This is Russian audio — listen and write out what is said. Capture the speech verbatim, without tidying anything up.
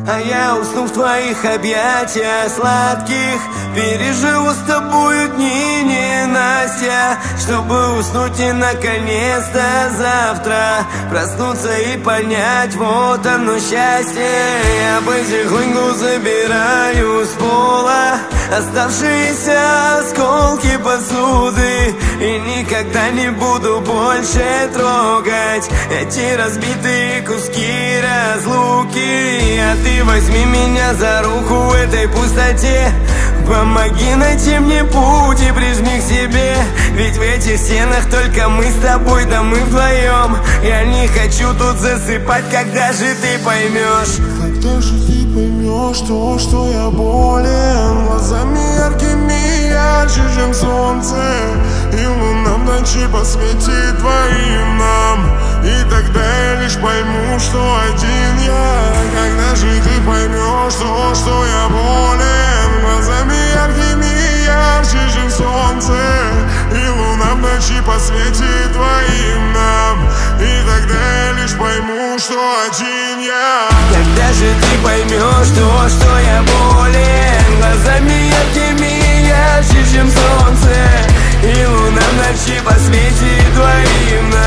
А я усну в твоих объятиях сладких, переживу с тобою дни ненастья, чтобы уснуть и наконец-то завтра проснуться и понять, вот оно счастье. Я потихоньку забираю с пола оставшиеся осколки посуды и никогда не буду больше трогать эти разбитые куски разлуки. А ты возьми меня за руку в этой пустоте, помоги найти мне путь и прижми к себе. Ведь в этих стенах только мы с тобой, да мы вдвоем. Я не хочу тут засыпать, когда же ты поймешь? Когда же ты поймешь то, что я болен? Глазами яркими ярче, чем солнце, и луна в ночи посветит твоим нам. И тогда я лишь пойму, что один я. Когда же ты поймешь то, что я болен? Глазами яркими ярче, чем солнце, и луна в ночи посветит твоим нам. И тогда я лишь пойму, что один я. Когда же ты поймешь то, что я болен? Глазами яркими ярче, чем солнце, и луна в ночи посветит твоим нам.